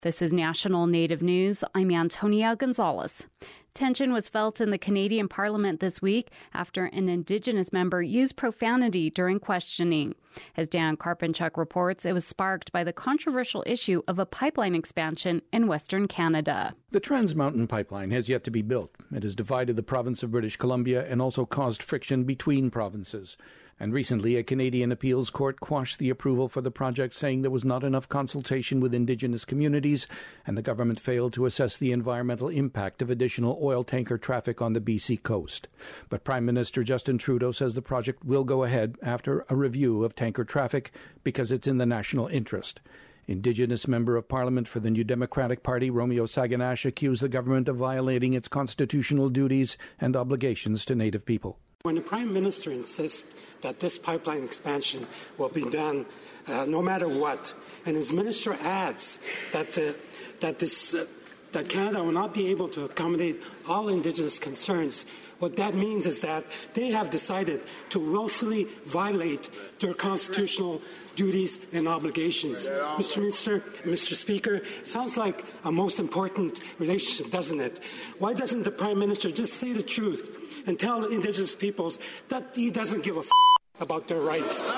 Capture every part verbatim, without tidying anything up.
This is National Native News. I'm Antonia Gonzalez. Tension was felt in the Canadian Parliament this week after an Indigenous member used profanity during questioning. As Dan Karpenchuk reports, it was sparked by the controversial issue of a pipeline expansion in Western Canada. The Trans Mountain Pipeline has yet to be built. It has divided the province of British Columbia and also caused friction between provinces. And recently, a Canadian appeals court quashed the approval for the project, saying there was not enough consultation with Indigenous communities, and the government failed to assess the environmental impact of additional oil tanker traffic on the B C coast. But Prime Minister Justin Trudeau says the project will go ahead after a review of tanker traffic because it's in the national interest. Indigenous Member of Parliament for the New Democratic Party, Romeo Saganash, accused the government of violating its constitutional duties and obligations to Native people. When the Prime Minister insists that this pipeline expansion will be done uh, no matter what, and his minister adds that uh, that this uh, that Canada will not be able to accommodate all Indigenous concerns, what that means is that they have decided to willfully violate their constitutional duties and obligations. Mister Minister, Mister Speaker, sounds like a most important relationship, doesn't it? Why doesn't the Prime Minister just say the truth and tell the Indigenous peoples that he doesn't give a f*** about their rights?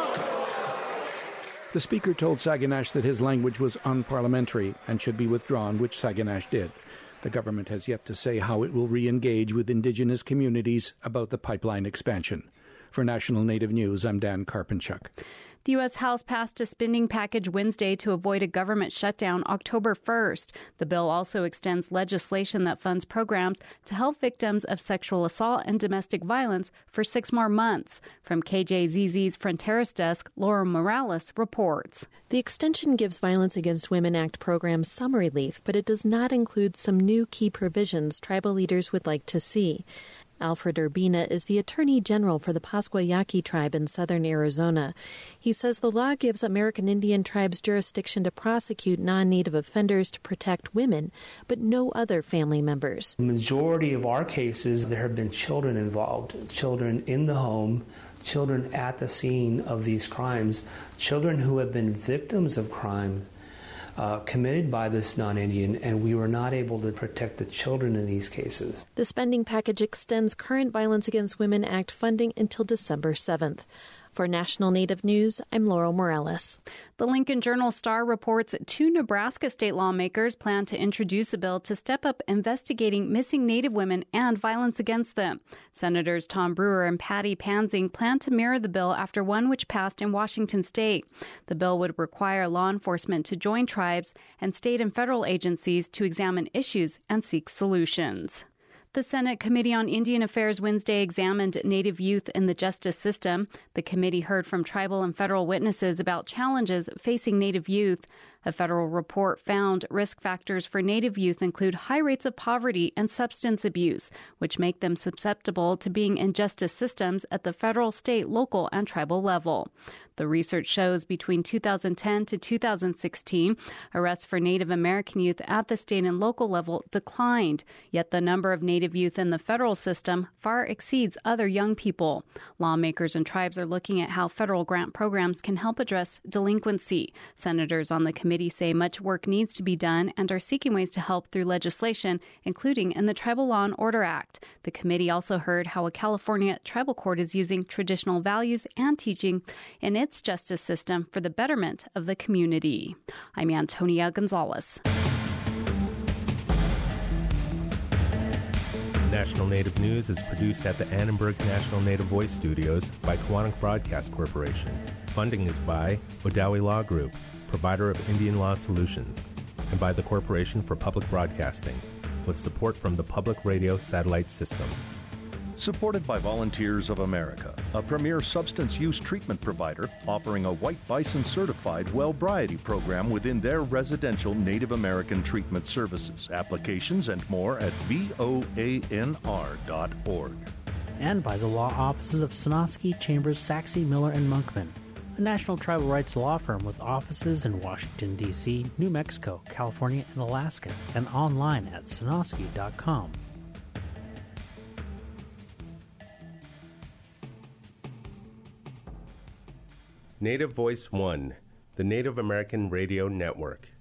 The Speaker told Saganash that his language was unparliamentary and should be withdrawn, which Saganash did. The government has yet to say how it will re-engage with Indigenous communities about the pipeline expansion. For National Native News, I'm Dan Karpenchuk. The U S House passed a spending package Wednesday to avoid a government shutdown October first. The bill also extends legislation that funds programs to help victims of sexual assault and domestic violence for six more months. From K J Z Z's Fronteras Desk, Laura Morales reports. The extension gives Violence Against Women Act programs some relief, but it does not include some new key provisions tribal leaders would like to see. Alfred Urbina is the Attorney General for the Pascua Yaqui tribe in southern Arizona. He says the law gives American Indian tribes jurisdiction to prosecute non-Native offenders to protect women, but no other family members. The majority of our cases, there have been children involved, children in the home, children at the scene of these crimes, children who have been victims of crime Uh, committed by this non-Indian, and we were not able to protect the children in these cases. The spending package extends current Violence Against Women Act funding until December seventh. For National Native News, I'm Laurel Morales. The Lincoln Journal-Star reports two Nebraska state lawmakers plan to introduce a bill to step up investigating missing Native women and violence against them. Senators Tom Brewer and Patty Pansing plan to mirror the bill after one which passed in Washington state. The bill would require law enforcement to join tribes and state and federal agencies to examine issues and seek solutions. The Senate Committee on Indian Affairs Wednesday examined Native youth in the justice system. The committee heard from tribal and federal witnesses about challenges facing Native youth. A federal report found risk factors for Native youth include high rates of poverty and substance abuse, which make them susceptible to being in justice systems at the federal, state, local, and tribal level. The research shows between two thousand ten to two thousand sixteen, arrests for Native American youth at the state and local level declined, yet the number of Native youth in the federal system far exceeds other young people. Lawmakers and tribes are looking at how federal grant programs can help address delinquency. Senators on the committee say much work needs to be done and are seeking ways to help through legislation, including in the Tribal Law and Order Act. The committee also heard how a California tribal court is using traditional values and teaching in its justice system for the betterment of the community. I'm Antonia Gonzalez. National Native News is produced at the Annenberg National Native Voice Studios by Kawanak Broadcast Corporation. Funding is by Odawi Law Group, provider of Indian law solutions, and by the Corporation for Public Broadcasting, with support from the Public Radio Satellite System. Supported by Volunteers of America, a premier substance use treatment provider offering a White Bison certified Wellbriety program within their residential Native American treatment services. Applications and more at voanr dot org. And by the law offices of Sonosky, Chambers, Saxe, Miller, and Monkman, a national tribal rights law firm with offices in Washington, D C, New Mexico, California, and Alaska, and online at sonosky dot com. Native Voice One, the Native American Radio Network.